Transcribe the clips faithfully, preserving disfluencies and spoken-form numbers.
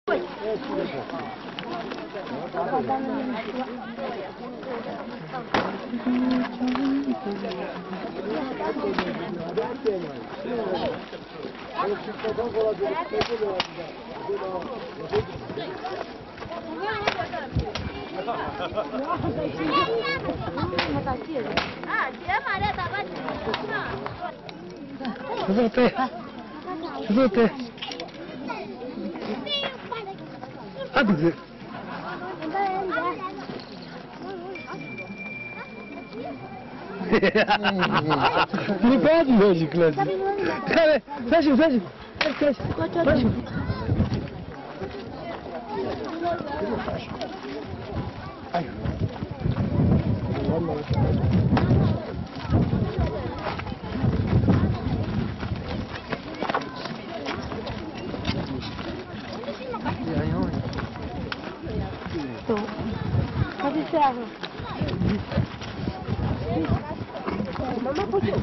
Sesate, sesate. Hadi. Не пять ножик, Лазик. Саша, Саша. Саша, Саша. Ай. Hadi sen. Mama koşuyor.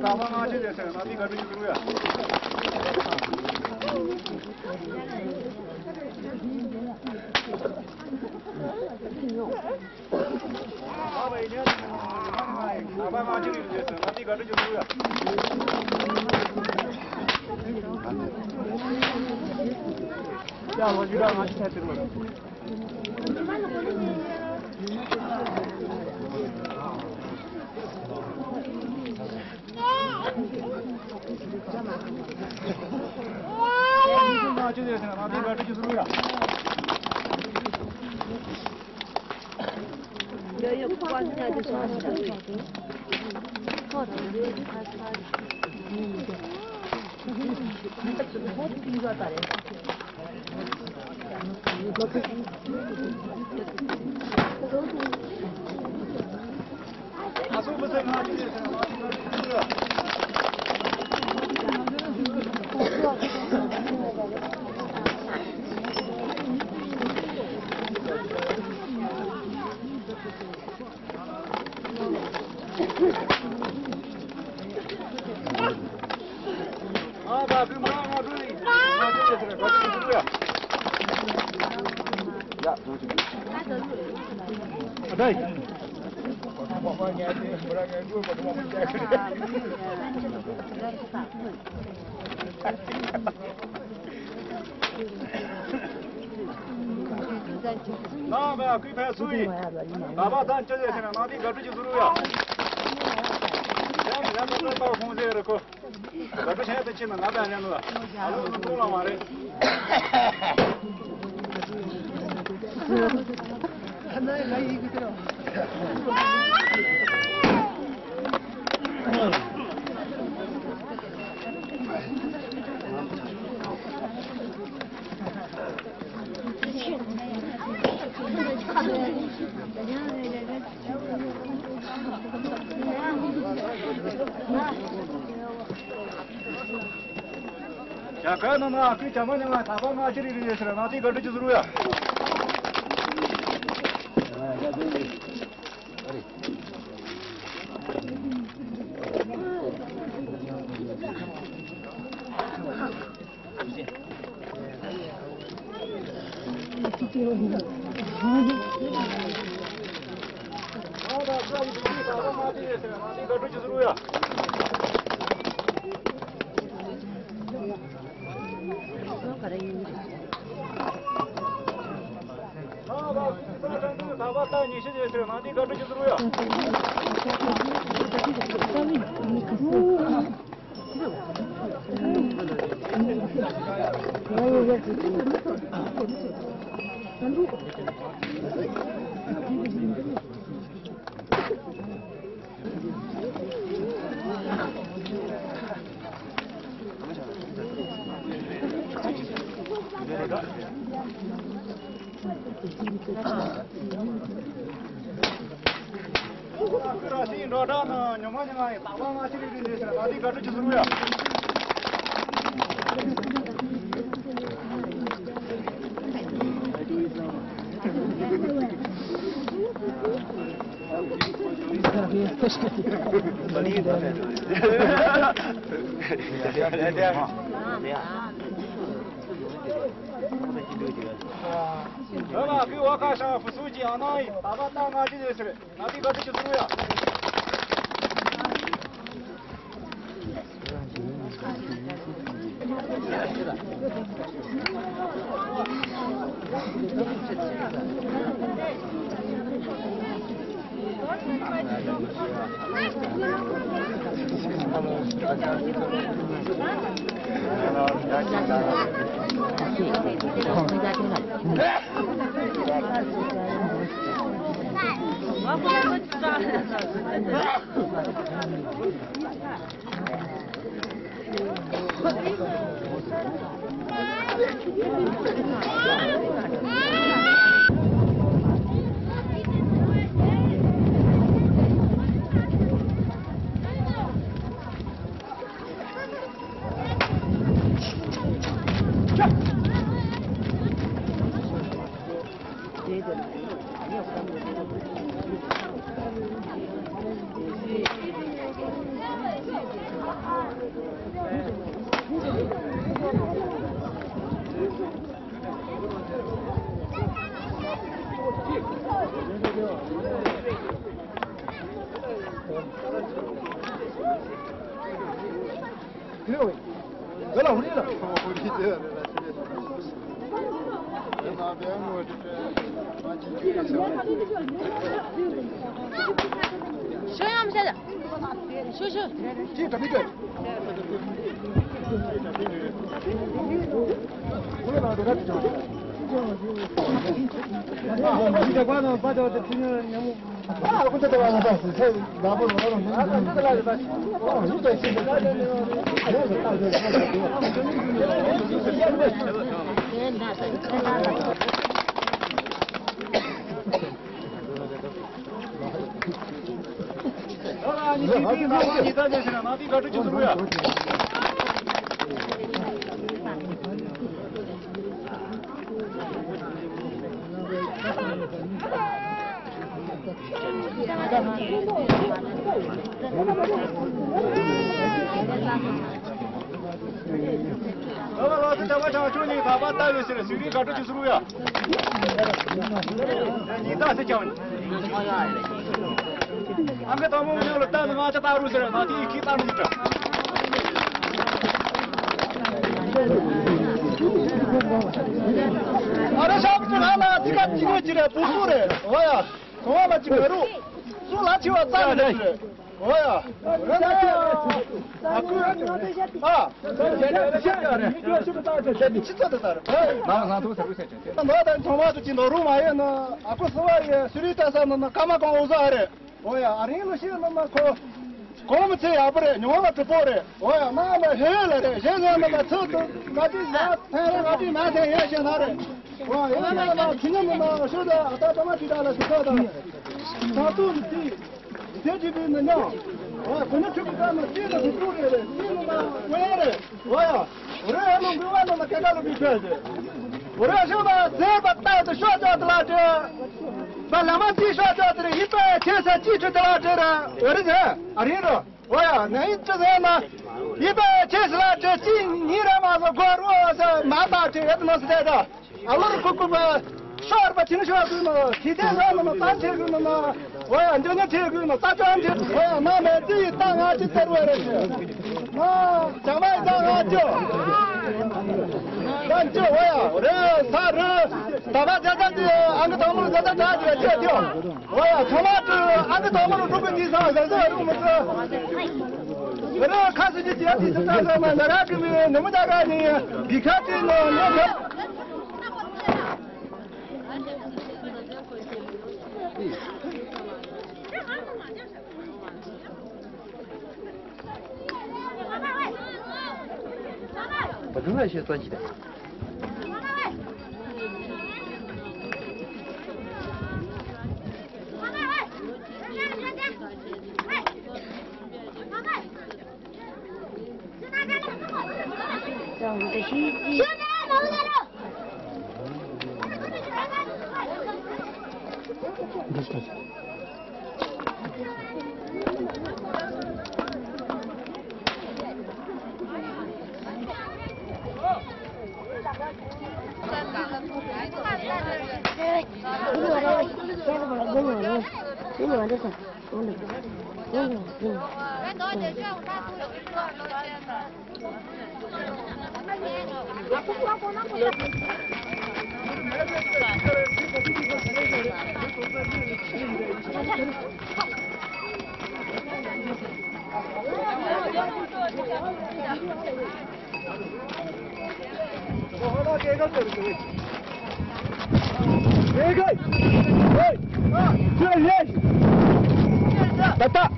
다방 아주 됐어요. 나비 가르쳐 주고요. 아바 이제 다방 아주 됐어요. 나비 가르쳐 주고요. 야, 어디랑 같이 해 들어요. 여기 구간까지 좋았어. 아, 나 그 뭐야, 나 그, 나 저기 들어, 나 저기 들어야. 야, 너 저기. 아, 네. 뭐가 뭐냐, 뭐라 그래, 뭐 뭐 뭐 그래. 나 봐, 그 배수이. 나봐 단 저기서 나디 가르쳐 주루야. 내가 내가 또 바로 공부해야 거. 가르쳐 해야 되지 나도 안 하는 거야. 아무도 몰라 말해. 하나에 나이 이거 들어. 자, 그러면 그 자만이만 다방 아지를 위해서 나한테 가르쳐 주루야. 아, 나 그럼 이 다방 아지를 위해서 나한테 가르쳐 주루야. 다 봤다, 니 시제에서 나한테 가르쳐 주루야. 그라시 너다는 녀마녀마에 다방 아지를 위해서 나한테 가르쳐 주루야. 엄마, 그 와카샤 부수지 않아이. 다봤다 아지에서 나한테 가르쳐 주루야. 얘들 对喂，我老回来了。我回去了。那边我这个， 小样不现在，修修。 这这没个。我来拿这个吃。啊，你这管子把这这平常人物。啊，我这都完了，是才拿不拿了？啊，这个来着吧？哦，你这现在这这这，我是大这好了，你听听，哪怕你在这上，哪地搞这就是路呀？老板老师在晚上说你爸爸带回去了，手里搞这就是路呀。你咋是讲？俺们到我们那了，单子嘛在大路上，那地一大路去着。俺这上不去哪了？这个几个几个不输的，我呀，从我们几个路，输篮球站的是。哦呀，人家啊，个人啊，现在现在的，你是不是打这些？你去做的打的？哎，那那都是不是真的？那咱从嘛就进到路嘛呀？那啊，不是话也，水里头上那那干嘛干我啥的？哦呀，啊，人那些那么可，我们这样不的，你我们这包的，哦呀，那么黑了的，现在那个车都，那就拿台了，那就拿台也现他的，哇，原来那个听见那个说的，到他妈知道了是错的，他都是对。这这边的呢，我可能这个干嘛，这个是做的，这个嘛歪的，我呀，我这还弄不完了嘛，该干了没事的。我这说嘛，这把大的说着的了这，把两万几说着的，一百七十几十的了这的，我的人，啊人着，我呀，那这人嘛，一百七十了这今年的嘛是过路是马大这也不能是在这，啊我这姑姑嘛。说吧，听说是嘛，天天说那么打车个那么，我呀，叫你车个那打转车，我呀，那么这打俺就在路上去，啊，讲完打俺就，俺就我呀，我这啥子，打完家家的，俺个当路在那打去接掉，我呀，他妈这俺个当路如果你上在这我们这，我这开始就接地是啥子嘛，那俩个没那么大个呢，你看这个那个。 我正在学钻起的。 让我们的洗衣机。 我那给个这个位，给个，喂，啊，这边，打打，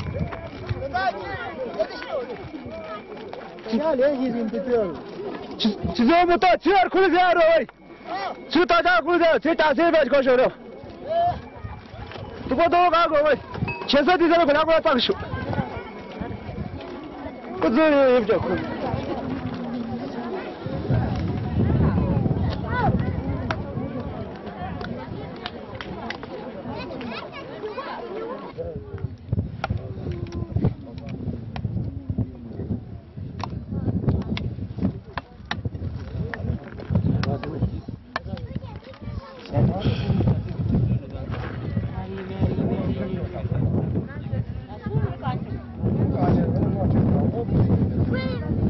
其他联系人不这样，其其实我们到这儿可以这样的喂，就大家可以这，这打这边就搞手了，不过都干过喂，前三天在那个两个打个手，不知也比较困难。 喂。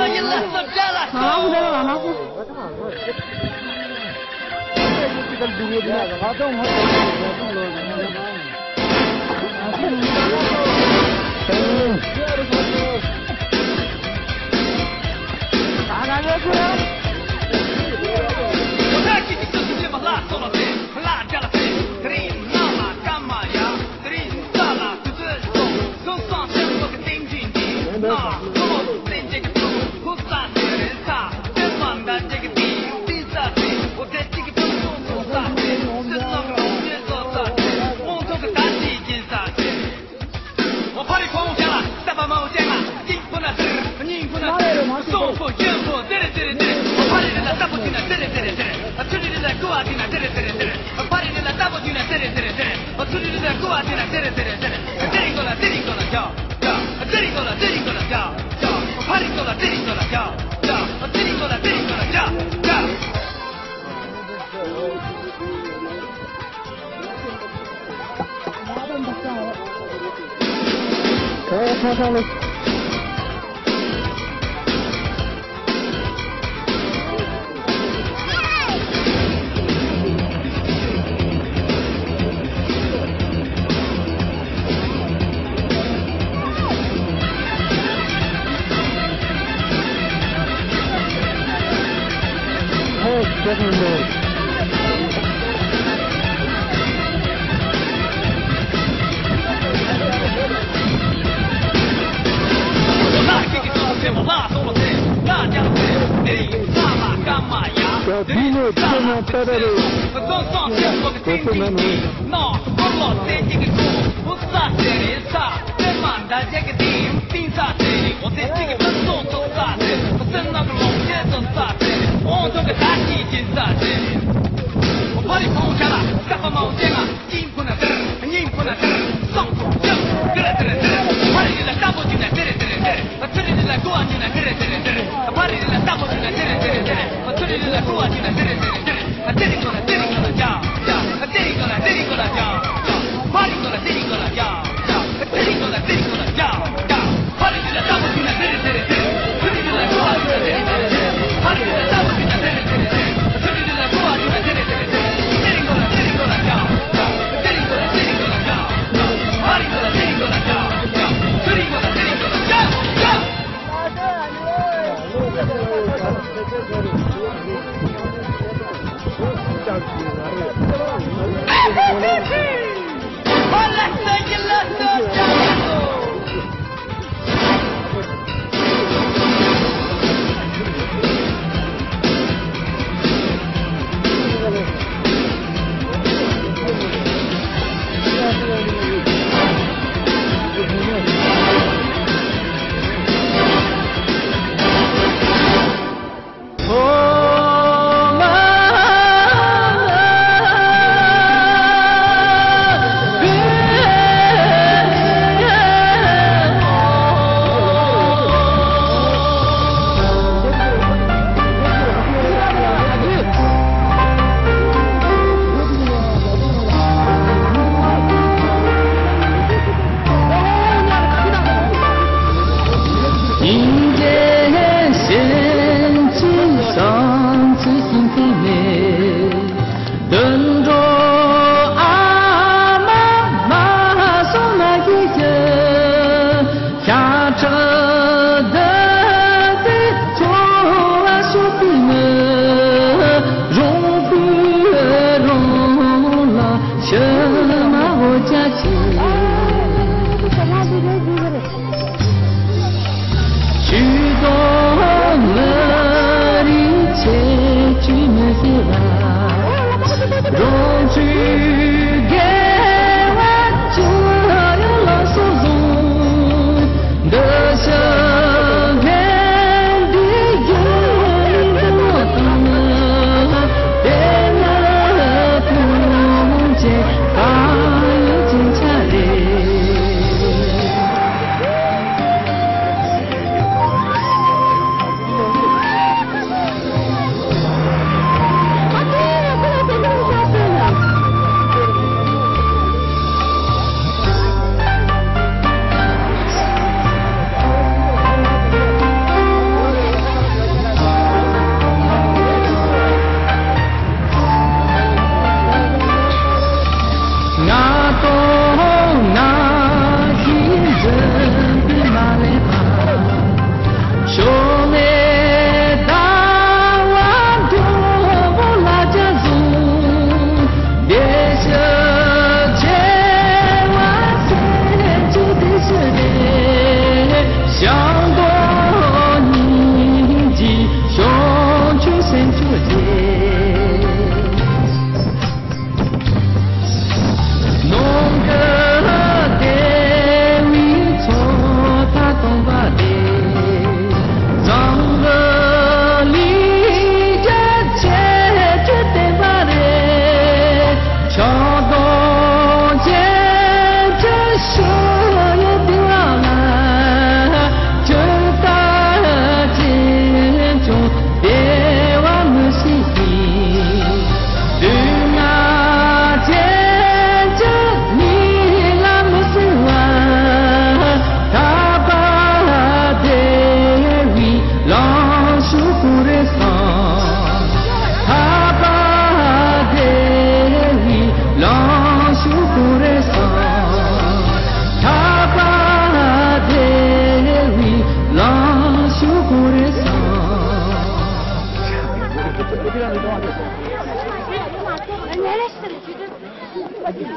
Oh, my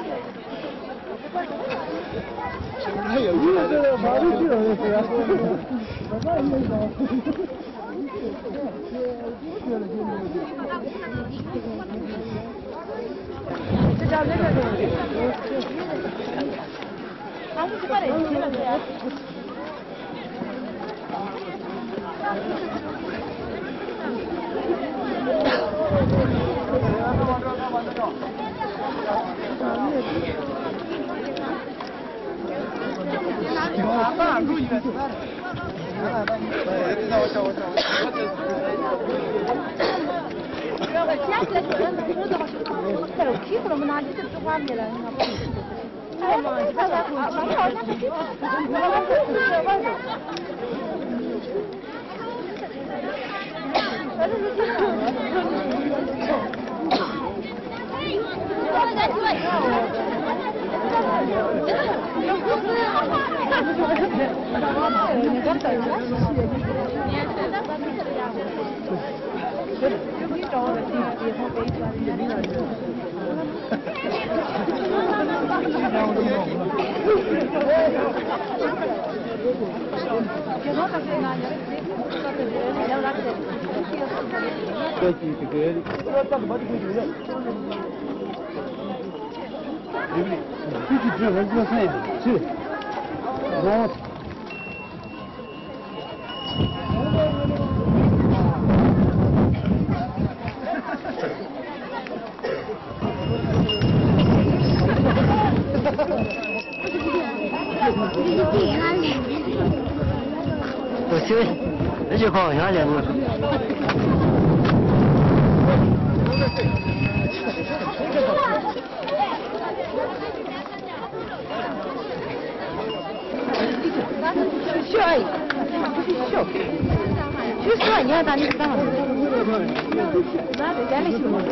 还有一个马路去了，对呀。这家那个，他们是把那去了，对呀。 我去，那就好像两个。笑哎，笑，就是啊，你看他你干嘛？那这家里去吗？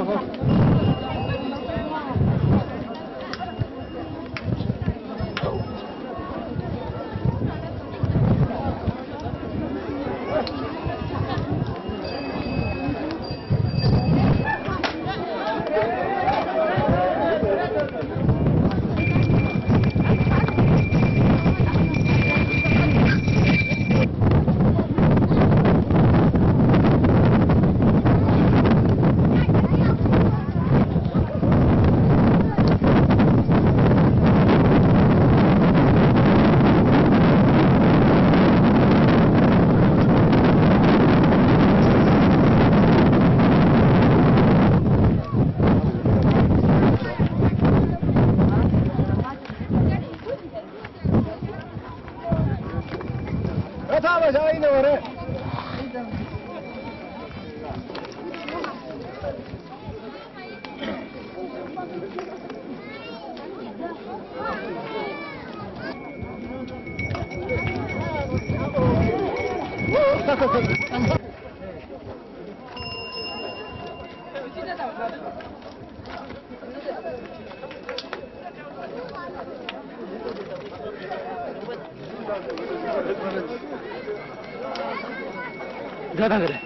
가다 그래.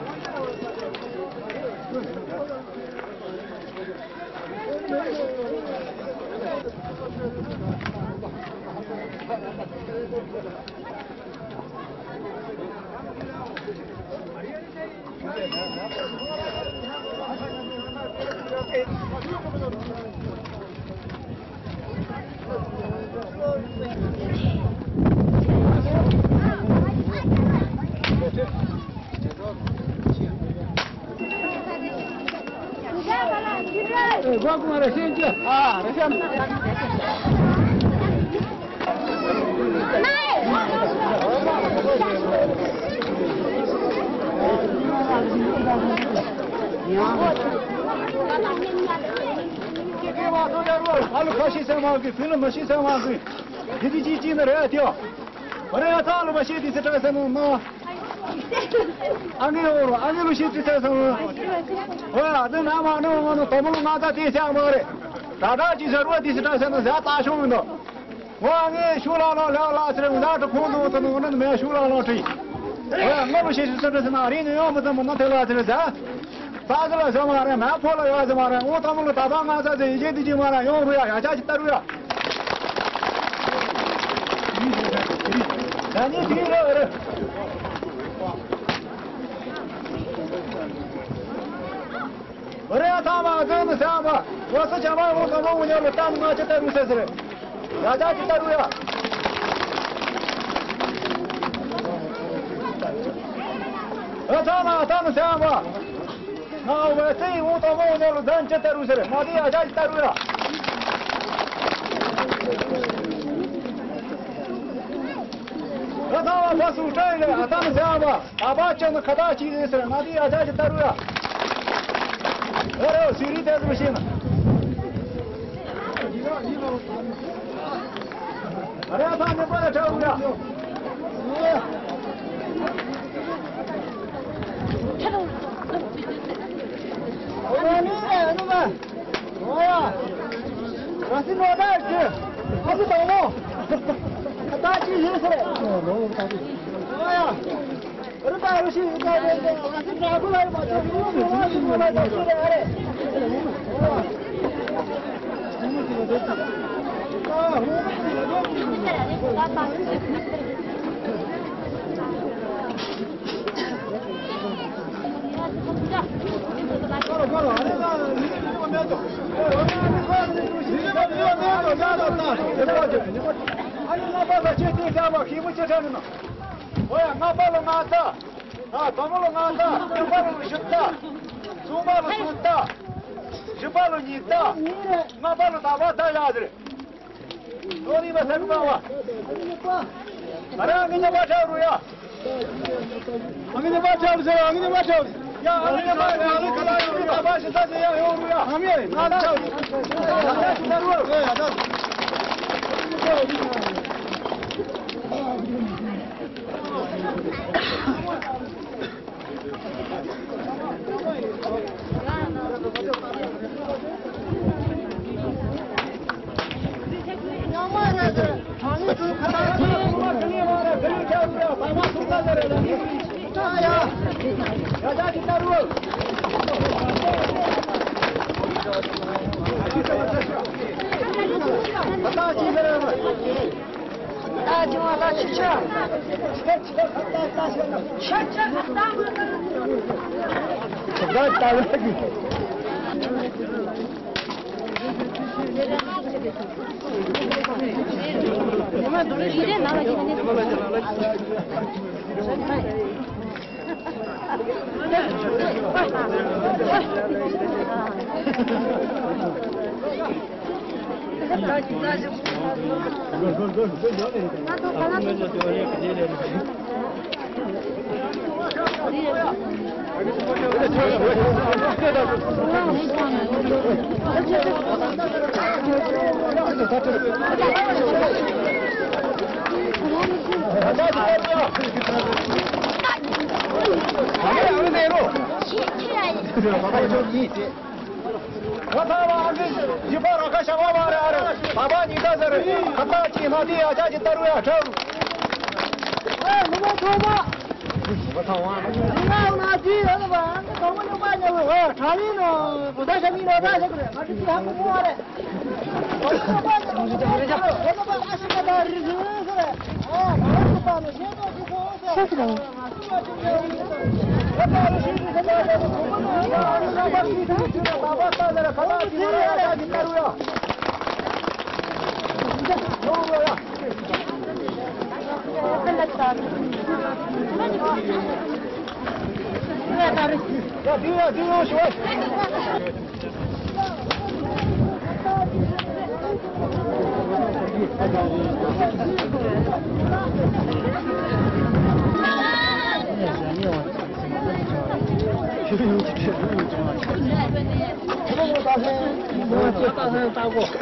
光顾了先去啊，这下。俺们靠西山王给分了嘛，西山王给，这里几斤的人掉，我这要早了嘛，现在是这个什么嘛？俺给我，俺给我现在这什么？哇，这南方那我那多么俺在地下嘛的，大家就是落地是这什么啥大熊的，我俺修了了了了，这俺这空中这弄那没修了了这，哇，我们现在这是哪里呢？要么怎么能得了这个啥？ 啥子了什么人，蛮破了要什么人，我他们的大帮干啥子，一天的就嘛人，用不了，下家去打入了。那你听着的。我这要他妈真的想吧，我是想把我他们我要了当妈就打入谁是的，下家去打入了。我他妈他们想吧。那我这我他妈我要了人就打入谁的，马上下家去打入了。我他妈把手摘了，他们想吧，大把讲的可大气的事，马上下家去打入了。我这水里带怎么行呢？我这他们把它找不了。我你呢，你们？我呀，我是老大去，我是东龙，大鸡认识的。我呀。我这大游戏，大这个，我是拿过来的嘛，就是我我是过来的，是的，哎。啊，过了过了，那个你给我秒走，我你快点东西，你这你要秒走，秒走那，你过去，你过去，哎呀，那爸爸接电话嘛，听不见声呢。我呀，我把了俺的，啊，怎么了俺的？又把了十的，九把了十的，十把了你的，我把了大把大伢子的，我你们三个吧？俺俩给你把车路呀，俺给你把车路去，俺给你把车路，呀，俺给你把，俺给他有的大把是咱这样有路呀，俺没，俺的车路，俺的车路，对呀，这。大金我来吃吃，吃吃大吃吃吃大我的。大大了你。你们都是一人拿了几斤？我他妈的，一把那个小娃娃的，爸爸你在这里，看到鸡毛地啊，家去带路呀，走。哎，你给我走吧。我操啊！你拿拿鸡了吧？你怎么就把那个查理呢？不在这里了，在这个，我这鸡还不摸的。我他妈的，我这这，我他妈二十个大日子是的。啊，我他妈的，现在就光是。啥子的？我把这兄弟他妈的，我们那个那把鸡头去了，大把大的了，看到鸡毛了，家去带路呀。有没有？要丢要丢要学。我打算，我打算打过。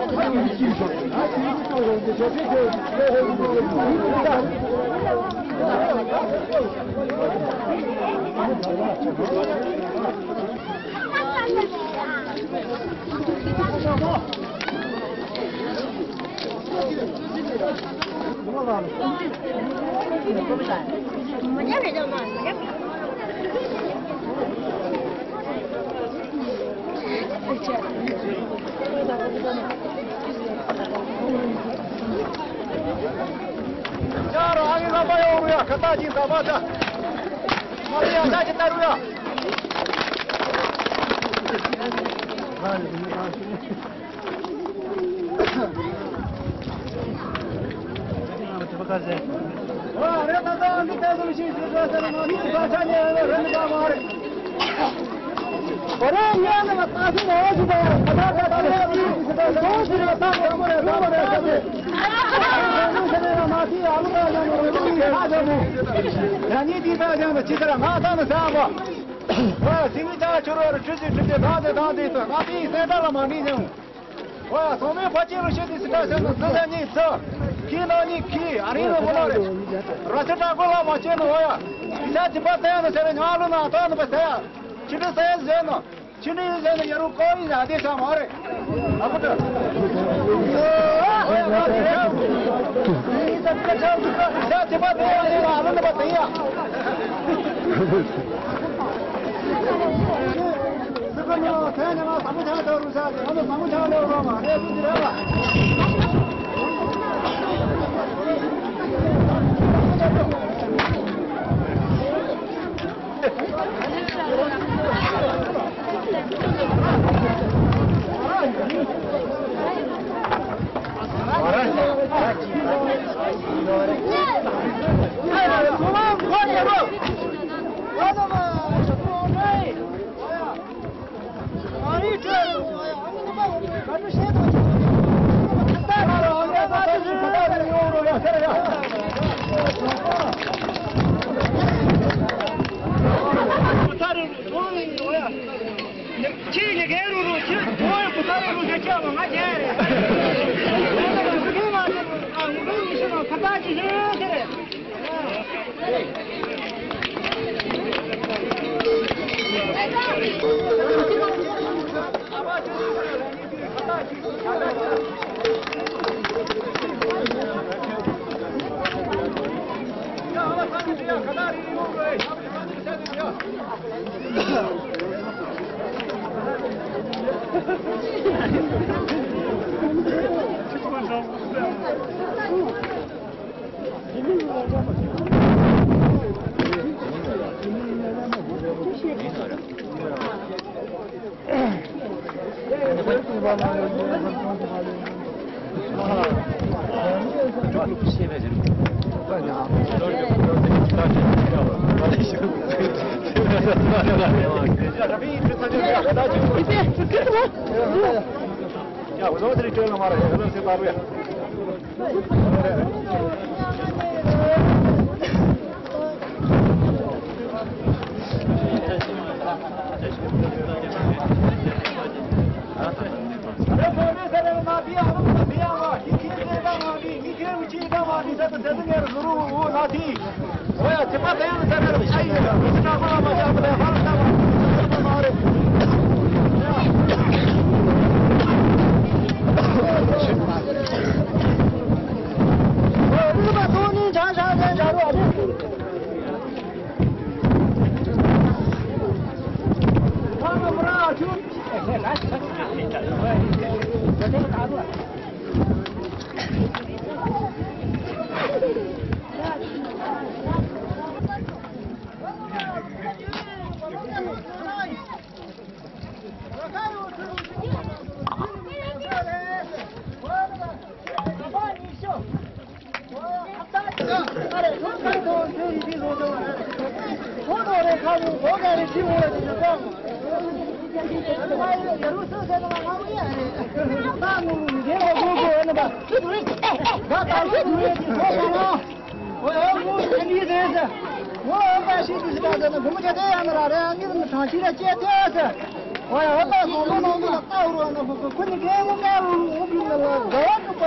Yaro, angin apa ya uruya? Kata cinta baca. Maria, saya cinta uruya. Terima kasih. Wah, lihat ada kita dulu sih sudah sana ni bacanya orang kamar. Orang yang nama tasik bawa sudah. Ada ada ada sudah semua sudah tak kamar kamar saja. Saya mati alu dah yang ada mu. Yang ini dia yang citra mata na sama. Wah, sini cara curur cuci cuci dah dah dah itu. Nanti saya dah lama ni jeng. Wah, semua pacil sih sudah sana sudah ni tu. Kino ni ki, hari ni boleh. Rasa tak boleh macam ni ya. Bisa cepat saya nak cari ngalu na, tahu nak saya. Cina saya zeno, Cina zeno yaru koi jadi sama orang. Apa tu? Ini tak kacau juga. Bisa cepat saya ni ngalu nak saya. Sebenarnya saya ni mah sama sama terus saja. Kalau sama sama terus ramah, dia pun tidak. Ya, udah dari jual kemarin, kalau saya tahu ya.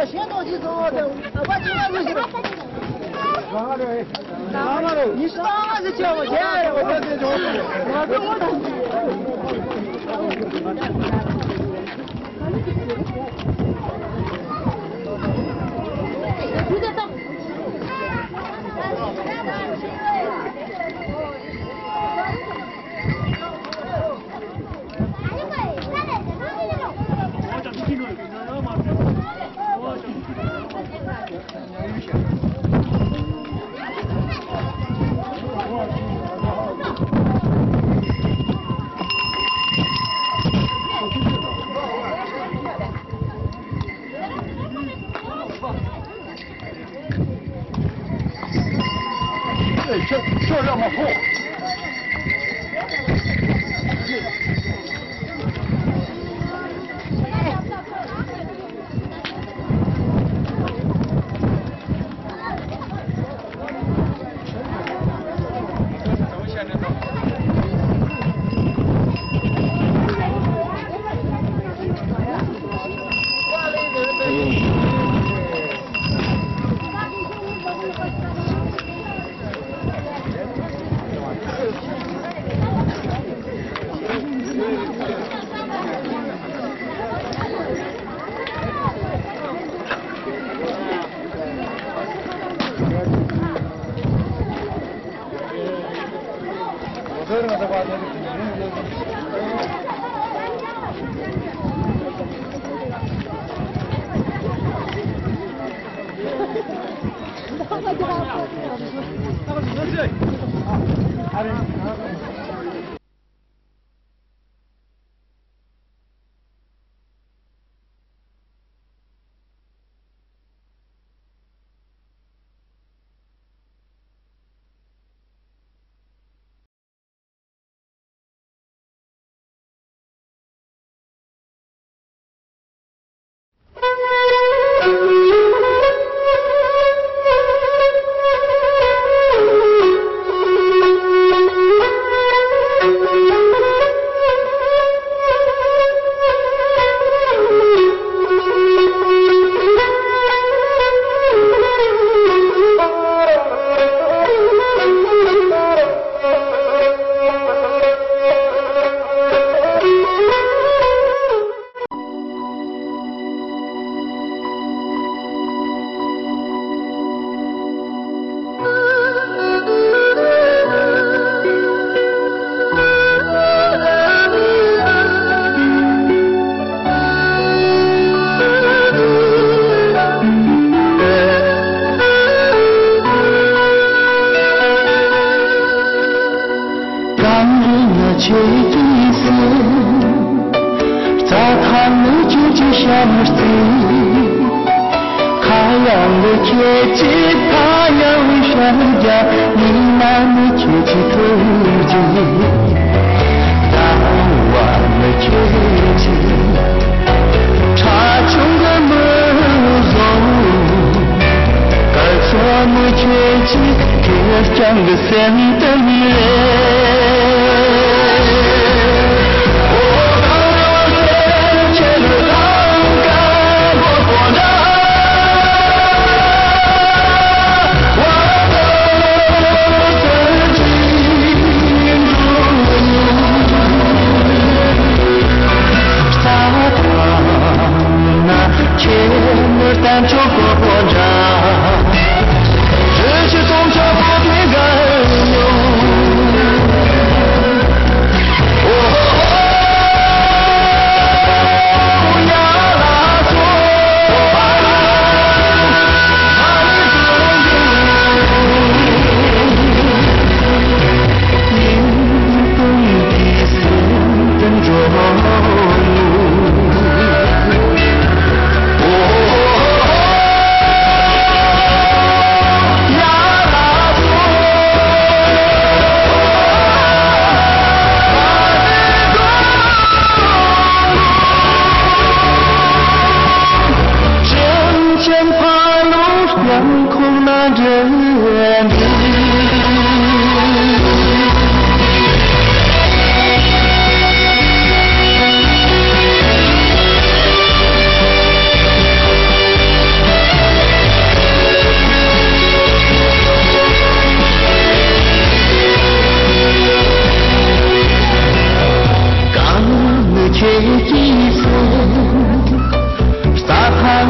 了，先到几走的，我今天就是。哪里？哪里？你上是交我钱的，我这这种，我跟我同就在这。 这这让我过。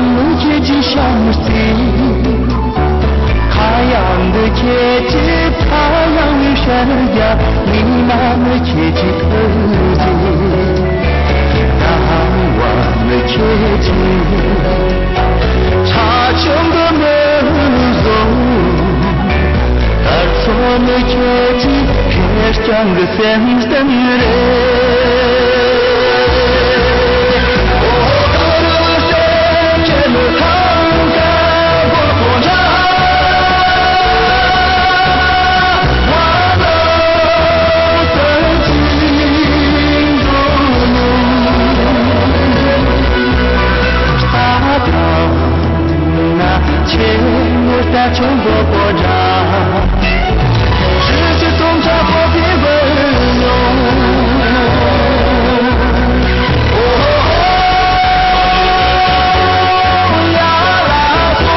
的结局相随，太阳的结局，太阳的闪耀，你那么结局透底，难忘的结局，差穷的梦中，而错的结局，偏向的三生人。在中国国家，世界通常和平温柔。哦，呀啦嗦，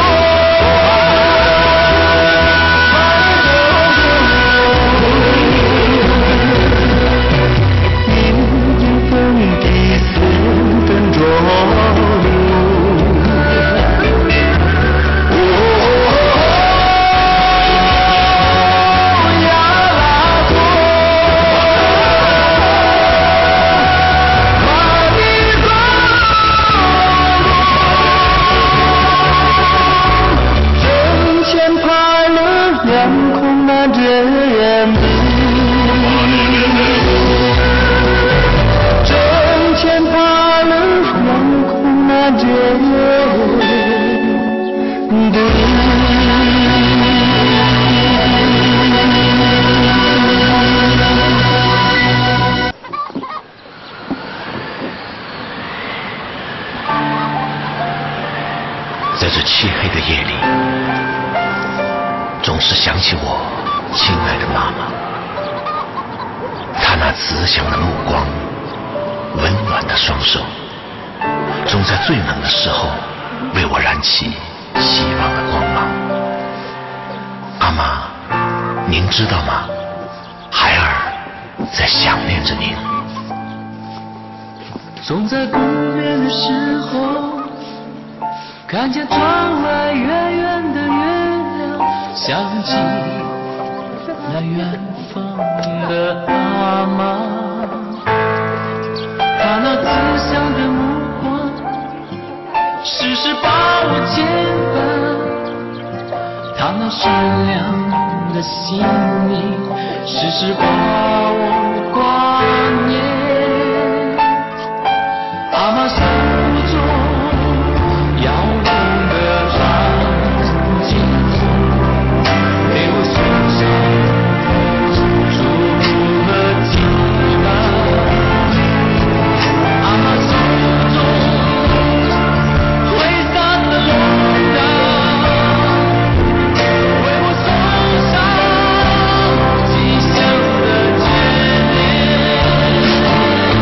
迎迎风的四分钟。 在这漆黑的夜里，总是想起我亲爱的妈妈，她那慈祥的目光，温暖的双手，总在最冷的时候为我燃起希望的光芒。阿妈，您知道吗？孩儿在想念着您。 总在不眠的时候，看见窗外远远的月亮，想起那远方的阿妈，她那慈祥的目光，时时把我牵绊，她那善良的心灵，时时把我挂念。阿妈心目中遥远的长津湖，为我送上注入了情感。阿妈心目中挥洒的龙刀，为我送上吉祥的眷恋。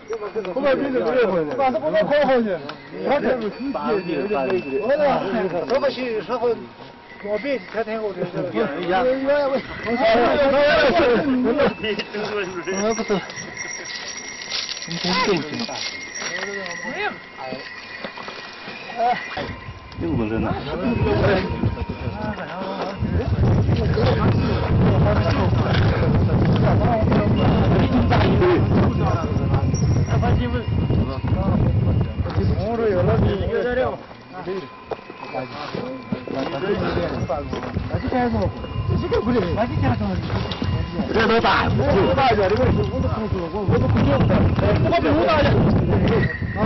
我把名字不认会的，把这不能考好去。我这是打的，我这这个是啥个？我别天天我这这个。呀，我我我。我不是。你真够劲。没有。哎，又不是呢。这都大，我大点，这个是我都控制，我我都控制不了，我比我大点。啊，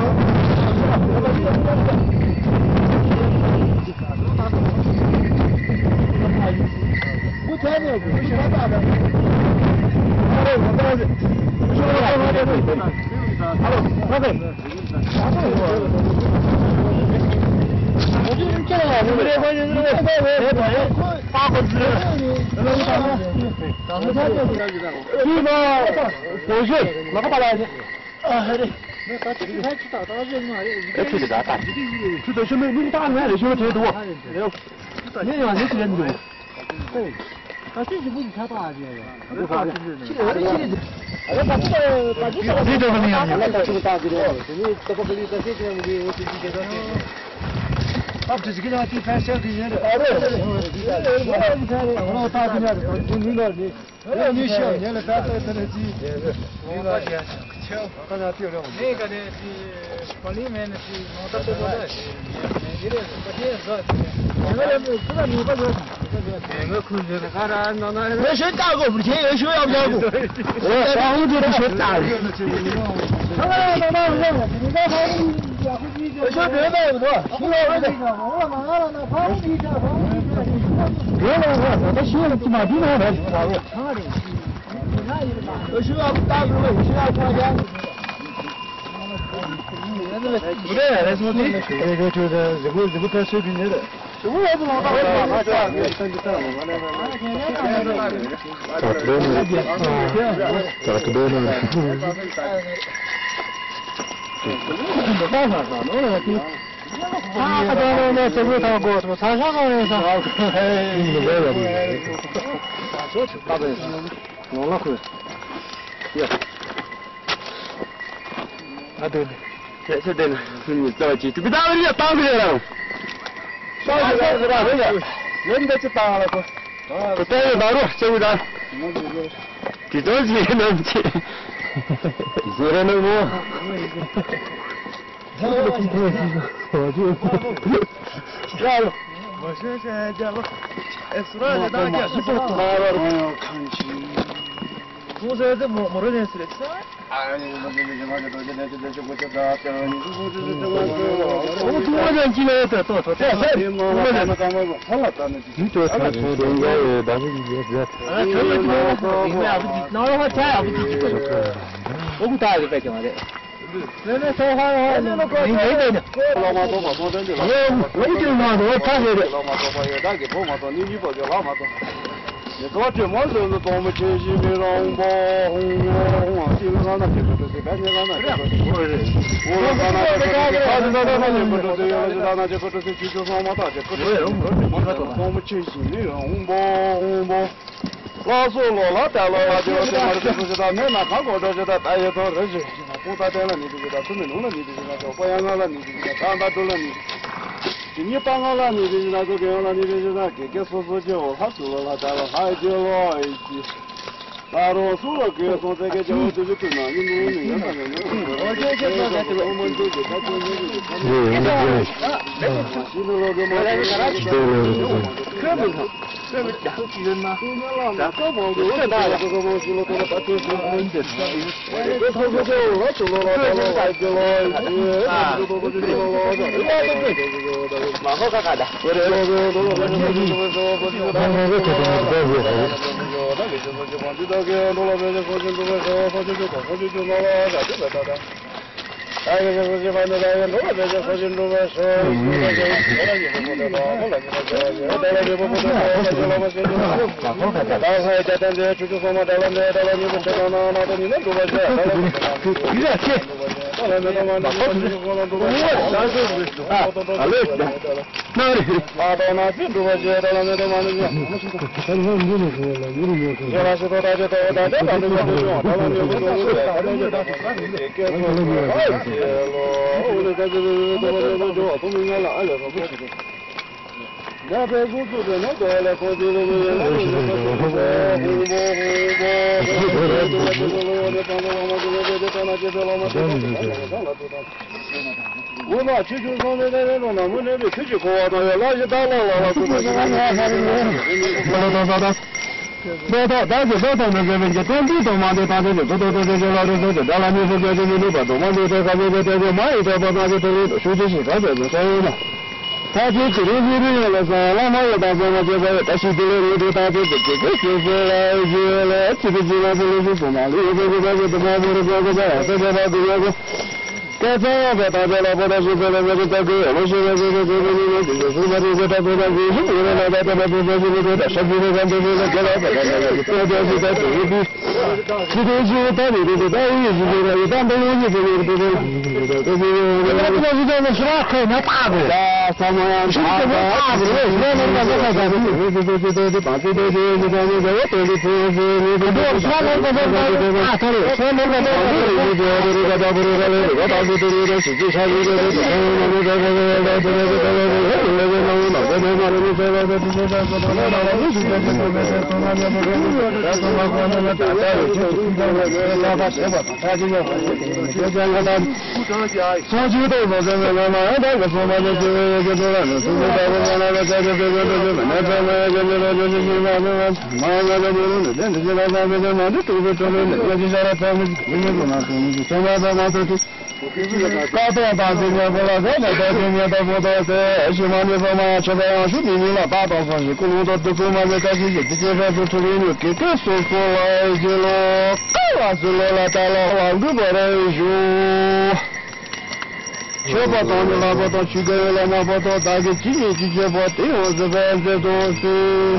我天天不喜欢大的。哎，我大的，我说我大的对对。好，大的，啥时候？我就是这样，我们这关键是这个八个字，那个啥呢？刚才他就是一个火血，哪个把来的？啊，还得。那他这个还知道，他人嘛，哎，这个咋打？这都是没没打来的，兄弟多。你讲你是人多。对。他这是不是他打的？我打的。这个这个。哎，把这个把这个。这个怎么样？这个打的，你这个不离这些这样的，我自己给他。啊，这是给他地方小给人的。啊，对对对。我来你看的，我打的呢，都领导的。哎，你小年了，咱这这这几，领导钱，钱，大家丢了。那个呢是管里面的是弄得多的，你的不钱是。那个不知道你不知道。那个可是那个啥，那那。我先打过，不钱要修要不要过？我上午就得先打。那那那那那，你那好。我说别的不多，听我的。我了嘛了，那跑比赛，跑比赛，别了我，我学了起码比那还是差点。差点。我需要打工了，我需要花钱。不对，那是我这那个就是这个这个在水平的。我也不能打，我打这样，你等就等我那个。咋不对呢？咋不对呢？这办法啥？弄了就，他这那这个他过，这个长沙好像是。哎，你没有的。说去，大概是弄了回。耶。啊对对，这这对了，你着急，这个打你打回来了。打回来是打回来，人家就打了不？不打就打了，这回打。这着急能去。昨天那个，这个今天我就，来了，我现在家了，哎，是那个大家是不打了，看清，我说这没没多件事了，哎，我这这这这这这这这我这个这你是不是这个？我多人进来的多多，这这多人嘛，干嘛不？好了，咱们你这才出的应该但是你也是，哎，这个多，你们要不哪的话钱要不几几个？我不打就别讲了的。那那说话的话，你没得的。老马多嘛多真的。我我一定嘛多看着的。老马多嘛也打给婆嘛多，你女朋友老马多。你多这么多是多么清晰的让包红红啊，基本上那就是这些，半天上那就是。我我看那这个，他知道那就不是这样，知道那就不是这几九双马大就不是。多么清晰的让包红包。老说老老带了那就这么就不知道，你那看过这就得大爷多认识，不打带了你就知道，准备弄了你就知道，做保养好了你就知道，当打走了你，就你绑好了你就知道，做这样了你就知道，给给说说就他做了他带了还就了一起，那罗说了给说这个就这就对了，你弄你要反正弄，我这这这这我们这个他做这个，嗯，对，新的那个嘛，对对对，可不是。这个家都人呐，咱搞不好这大了，这个东西了，这个大就是很正常。这头个就老走了，老走了，来走了，啊，这个这个老走，这个对对对，蛮好看看的。我这这这这这这这这这，他们这这这这这，他为什么就往这个给弄了这个，放进这个说，放进这个，放进这个了，这个这个。 大约是几万的大约多了，这就核心中的说，后来你不不得到，后来你不得到，后来你不不得到，后来就老百姓就然后还加上这出去说嘛，到了那到了你不知道那那都你能多少钱？到了你越去，到了那他妈的，我了多少钱？三十五啊，好嘞，那里啊，到那去多少钱？到了那他妈的，原来是到大家到大家到那个地方，到了你不懂的，到那就到给我。哎呀，我这这这这这这这都明白了，哎呀，我不知道。那边工作的那个来工作的那个，那个那个红包红包我那去去上那那种那我那边去去过，那个垃圾打了了，都是那那那那那那。多到大家多到那个那个当地都嘛的，大家就多多多多老的多的，当然你说这这这这多嘛的，这个这个这个买一点吧，大家都都说这是干这个所以呢，他就这里这里了噻，那么也大家嘛这个，但是这里这大家这这个就是来就来，这个这个这个是哪里？这个这个这个这个这个这个这个这个。该这样的，大家老婆的是这个这个这个，我是这个这个这个这个，是吧？这个这个这个，是不是那个这个这个这个这个，身体的感觉这个这个这个这个，多点是在这里比，这个是到底这个到底是这个，一般都是这个这个这个这个，那不是这个是吧？可能大的，啊，什么大的，大的，那那那那那这这这这这把这这这这这这这这里是是你这个什么那个那个啊，对，什么那个那个这个这个这个这个这个到。对对对，实际上这个这个这个这个这个这个这高端大今年不了，再来到今年到不到在，希望你说嘛，吃个样是比你老大到方式，咕噜到都够嘛，那但是自己上是处理你给给说说了就了，够了是了了，带了往里边来就。确保当你老婆到去个了嘛，不到大概几年几确保对我这边这都是。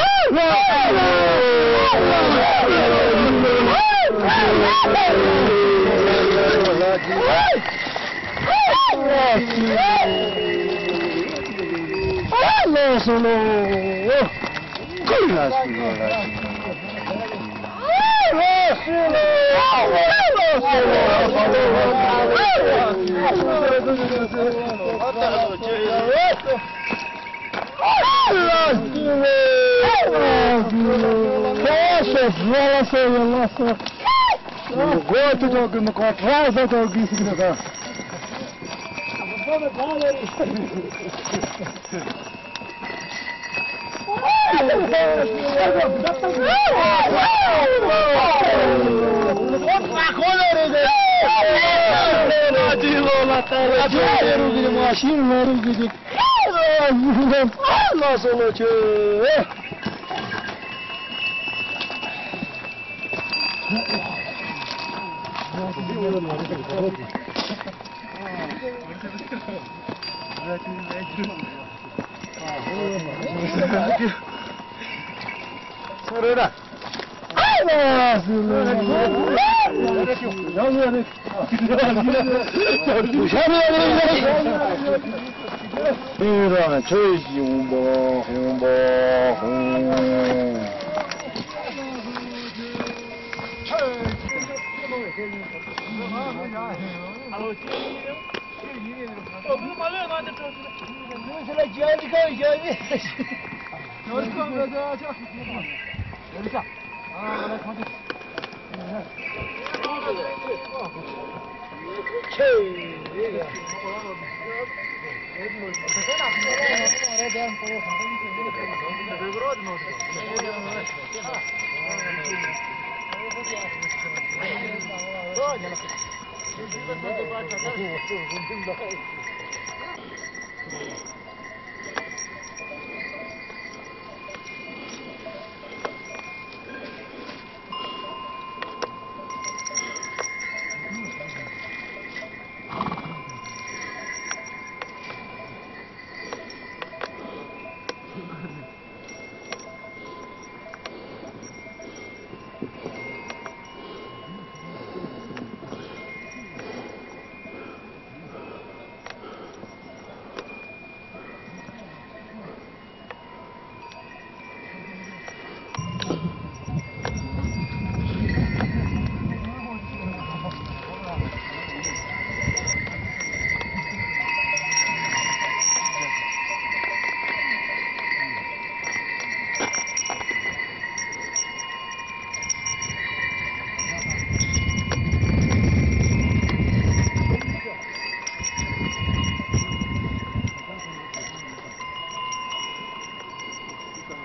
累死了，够了死了，累死了，累死了，我这叫跟那个transa这个意思的个。소리다. 아이고, 이런 저기 홍보 홍보 홍.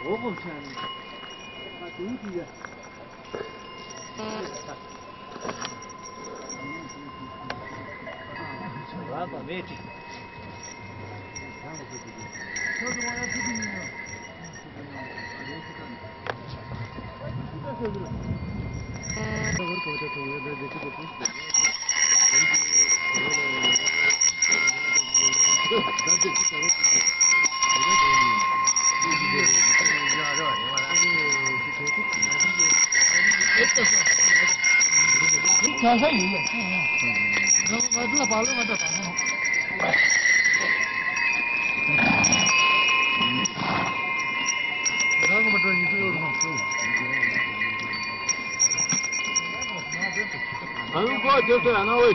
我不骗你，啊，兄弟呀。万把没劲。小子，我要出去了。加上油了，我我这把那个打上了。那个嘛，这你只有这么手。很快就是那位。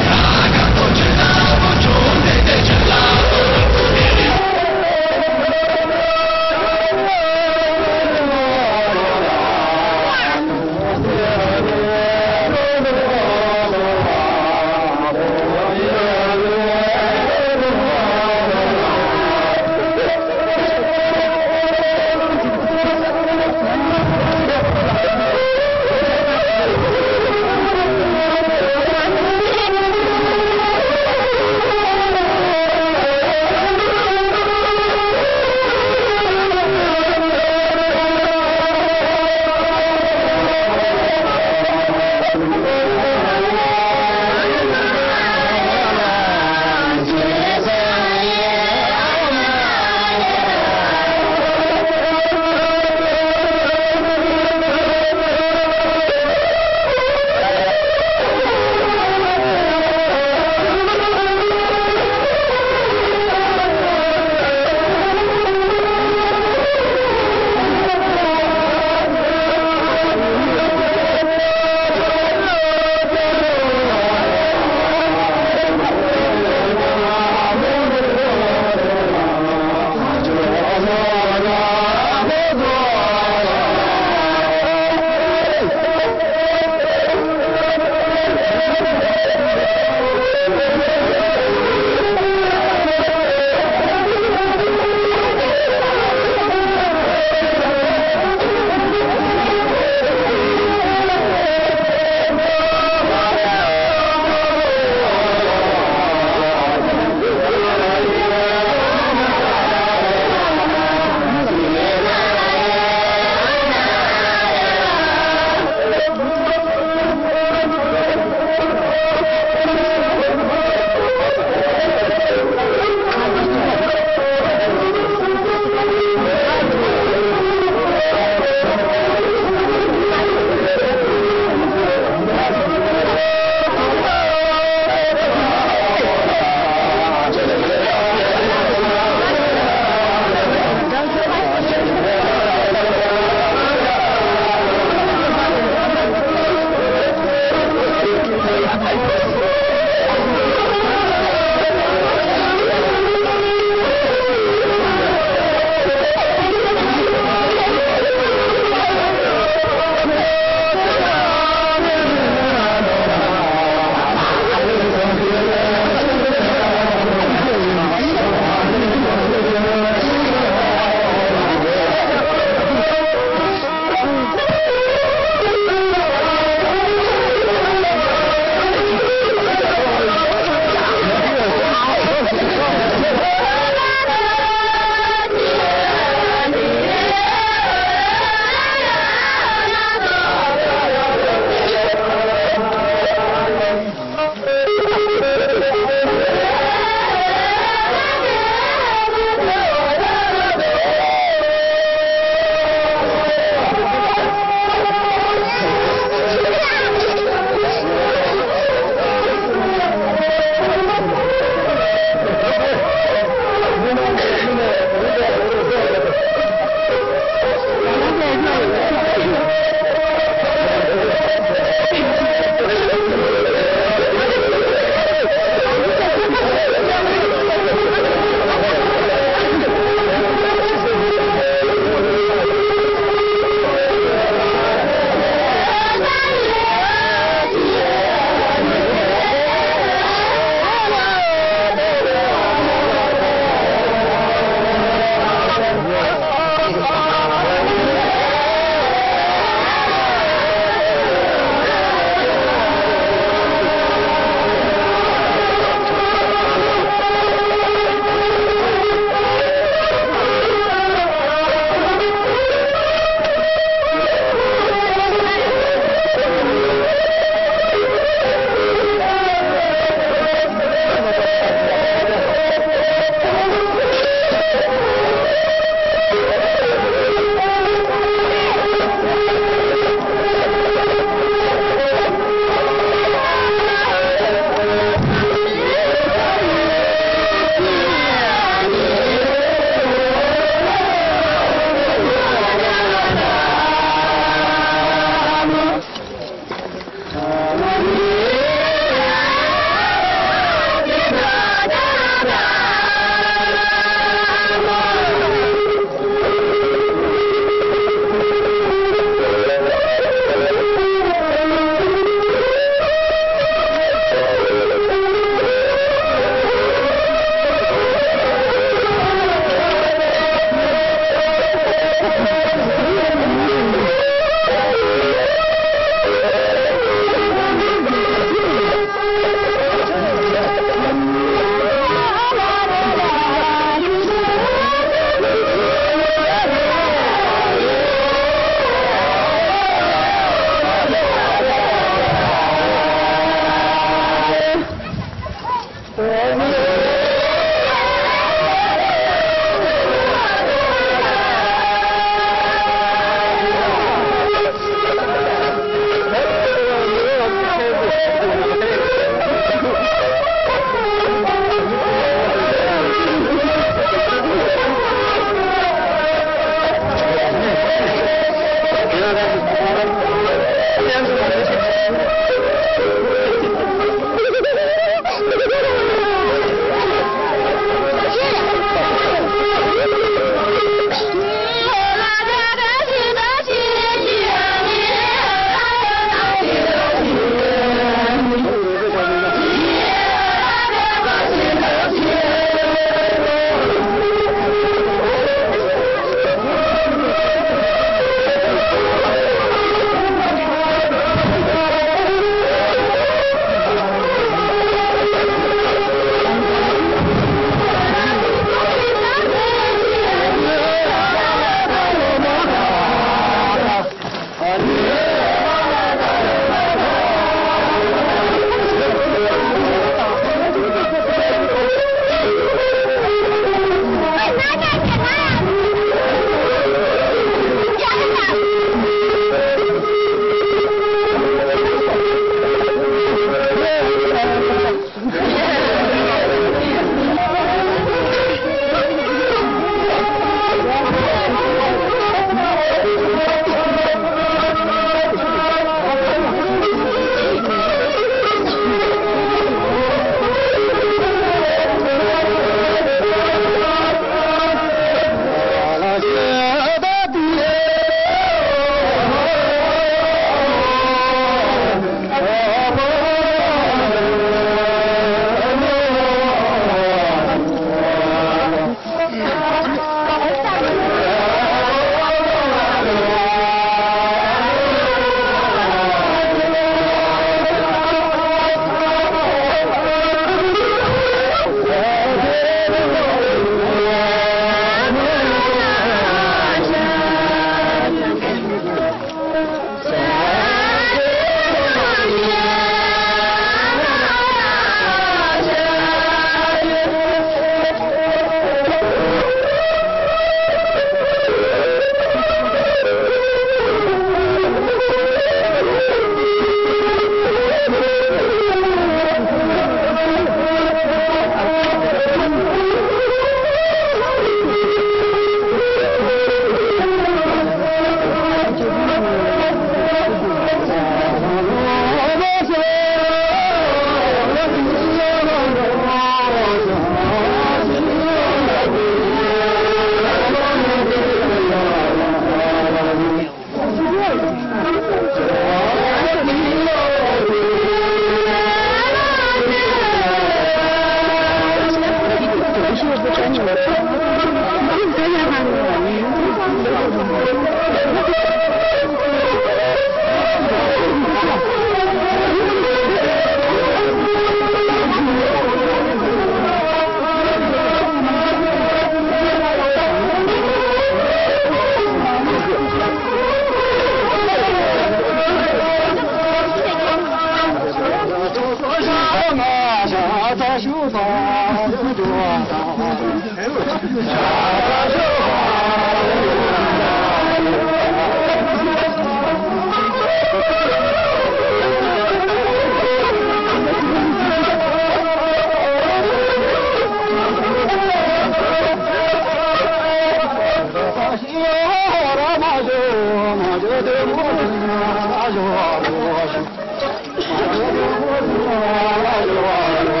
Thank you.